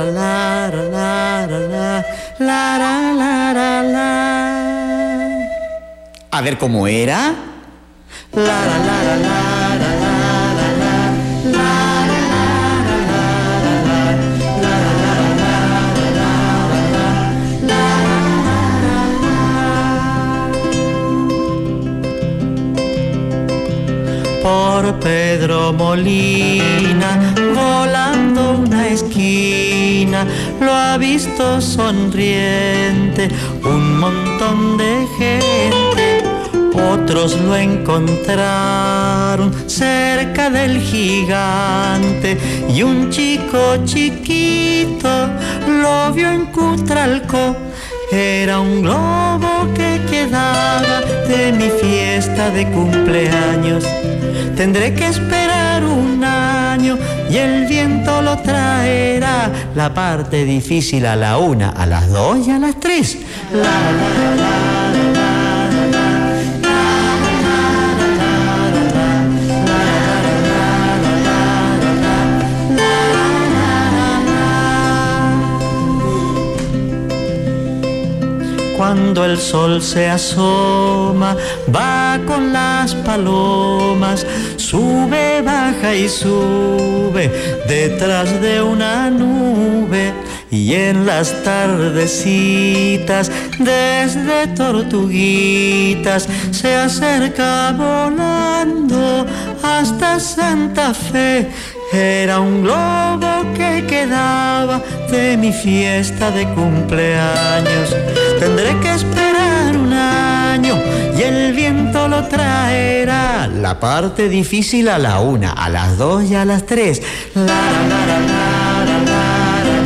[SPEAKER 8] la la la. A ver cómo era. La la la la la la la la la la. Por Pedro Molina, volando una esquina, lo ha visto sonriente un montón de gente. Otros lo encontraron cerca del gigante y un chico chiquito lo vio en Cutralcó. Era un globo que quedaba de mi fiesta de cumpleaños. Tendré que esperar un año y el viento lo traerá. La parte difícil a la 1, a las 2 y a las 3. La, la, la, la. Cuando el sol se asoma, va con las palomas, sube, baja y sube, detrás de una nube. Y en las tardecitas, desde Tortuguitas, se acerca volando hasta Santa Fe. Era un globo que quedaba de mi fiesta de cumpleaños. Tendré que esperar un año y el viento lo traerá. La parte difícil a la 1, a las 2 y a las 3. La, la, la, la, la, la, la.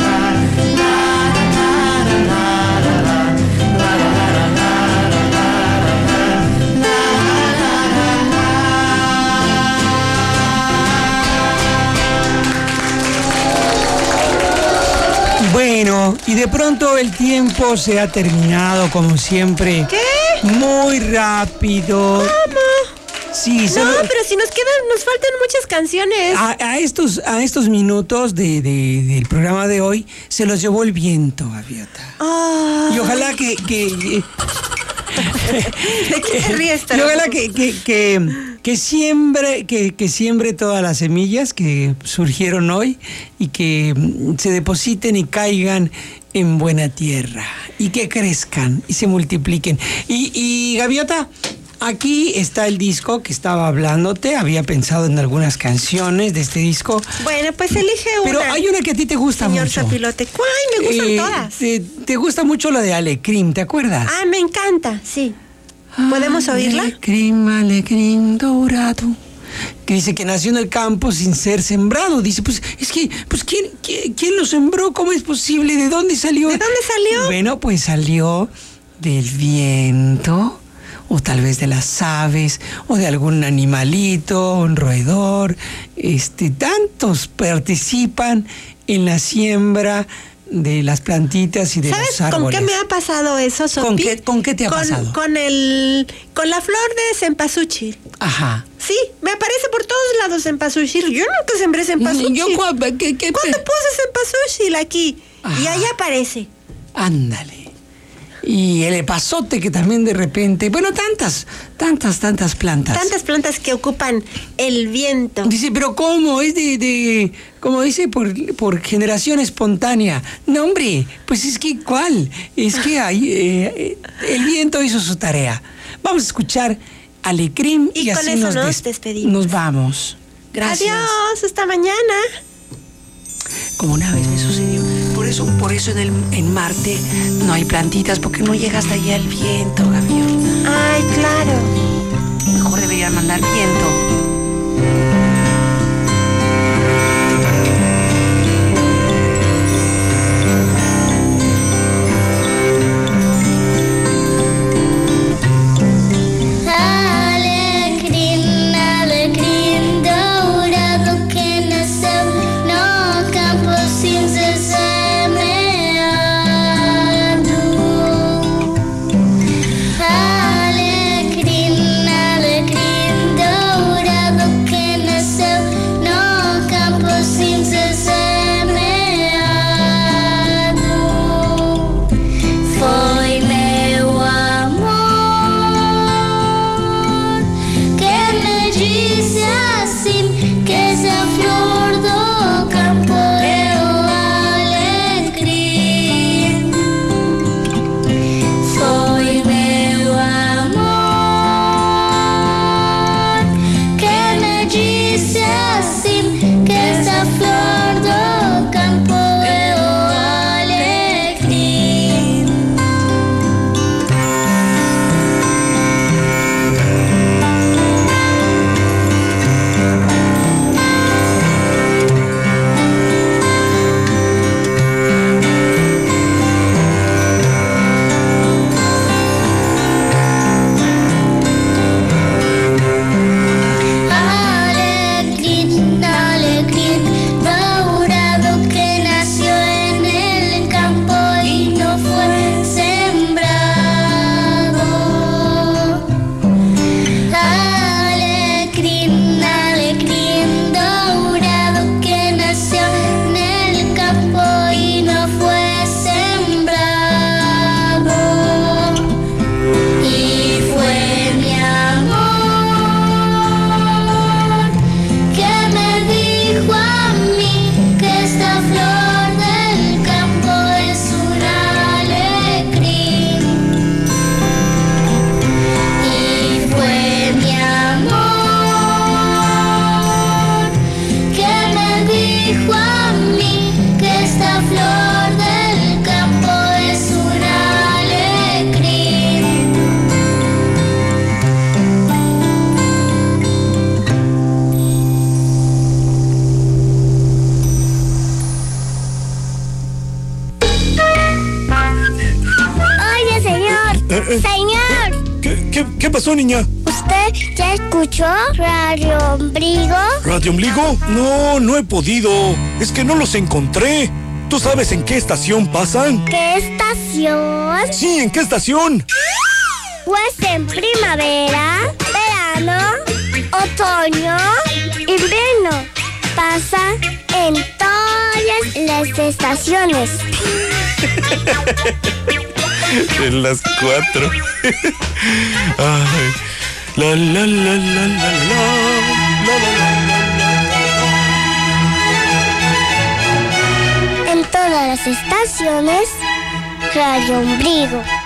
[SPEAKER 1] Bueno, y de pronto el tiempo se ha terminado, como siempre.
[SPEAKER 3] ¿Qué?
[SPEAKER 1] Muy rápido.
[SPEAKER 3] ¿Cómo?
[SPEAKER 1] Sí,
[SPEAKER 3] no, pero si nos faltan muchas canciones.
[SPEAKER 1] A estos minutos del programa de hoy se los llevó el viento, Gaviota.
[SPEAKER 3] Oh.
[SPEAKER 1] Y ojalá que
[SPEAKER 3] ¿De qué te ríes,
[SPEAKER 1] y ojalá que siembre todas las semillas que surgieron hoy y que se depositen y caigan en buena tierra y que crezcan y se multipliquen. Y Gaviota, aquí está el disco que estaba hablándote. Había pensado en algunas canciones de este disco.
[SPEAKER 3] Bueno, pues elige una.
[SPEAKER 1] Pero hay una que a ti te gusta
[SPEAKER 3] señor
[SPEAKER 1] mucho.
[SPEAKER 3] Zapilote. ¿Cuál? Me gustan todas.
[SPEAKER 1] Te gusta mucho la de Alecrim, ¿te acuerdas?
[SPEAKER 3] Ah, me encanta, sí. ¿Podemos oírla?
[SPEAKER 1] Alecrim dorado. Que dice que nació en el campo sin ser sembrado. Dice, pues ¿quién lo sembró? ¿Cómo es posible? ¿De dónde salió?
[SPEAKER 3] ¿De dónde salió?
[SPEAKER 1] Bueno, pues salió del viento, o tal vez de las aves, o de algún animalito, un roedor. Tantos participan en la siembra de las plantitas y de los
[SPEAKER 3] ¿Sabes
[SPEAKER 1] árboles.
[SPEAKER 3] con qué me ha pasado eso, Sopi?
[SPEAKER 1] ¿Con qué te ha pasado?
[SPEAKER 3] Con la flor de cempasúchil.
[SPEAKER 1] Ajá.
[SPEAKER 3] Sí, me aparece por todos lados cempasúchil. Yo nunca sembré cempasúchil. ¿Cuándo puse cempasúchil aquí?
[SPEAKER 1] Ajá.
[SPEAKER 3] Y ahí aparece.
[SPEAKER 1] Ándale. Y el epazote que también de repente... Bueno, tantas plantas.
[SPEAKER 3] Tantas plantas que ocupan el viento.
[SPEAKER 1] Dice, pero ¿cómo? Es de como dice, por generación espontánea. No, hombre, pues es que ¿cuál? Es que hay, el viento hizo su tarea. Vamos a escuchar Alecrim y
[SPEAKER 3] con
[SPEAKER 1] así
[SPEAKER 3] eso nos despedimos.
[SPEAKER 1] Nos vamos. Gracias.
[SPEAKER 3] Adiós, hasta mañana.
[SPEAKER 1] Como una vez me sucedió. Por eso en Marte no hay plantitas, porque no llega hasta allá el viento, Gaviota.
[SPEAKER 3] Ay, claro.
[SPEAKER 1] Mejor deberían mandar viento.
[SPEAKER 6] Alecrim, alecrim dourado que nasceu no campo sin ser semeado. Alecrim, alecrim dourado que nasceu no campo sin ser semeado. Foi meu amor que me disse assim que essa flor do campo é o alecrim. Foi meu amor que me disse assim que essa flor do campo é o alecrim. Alecrim, alecrim dourado que nació en el campo y no fue sembrado. Alecrim, alecrim dourado que nació en el campo y no fue sembrado. Y fue mi amor que me dijo a mí que esta flor del campo es un alecrim. Y fue mi amor que me dijo a mí que esta flor del campo es un alecrim. Oye, señor. Señor,
[SPEAKER 9] ¿Qué pasó, niña?
[SPEAKER 6] ¿usted ya escuchó Radio Ombligo?
[SPEAKER 9] ¿Radio Ombligo? No he podido. Es que no los encontré. ¿Tú sabes en qué estación pasan?
[SPEAKER 6] ¿Qué estación?
[SPEAKER 9] Sí, ¿en qué estación?
[SPEAKER 6] Pues en primavera, verano, otoño, invierno. Pasa en todas las estaciones.
[SPEAKER 9] En las 4. Ay. La la la la la la la la.
[SPEAKER 6] En todas las estaciones
[SPEAKER 2] Radio Ombligo.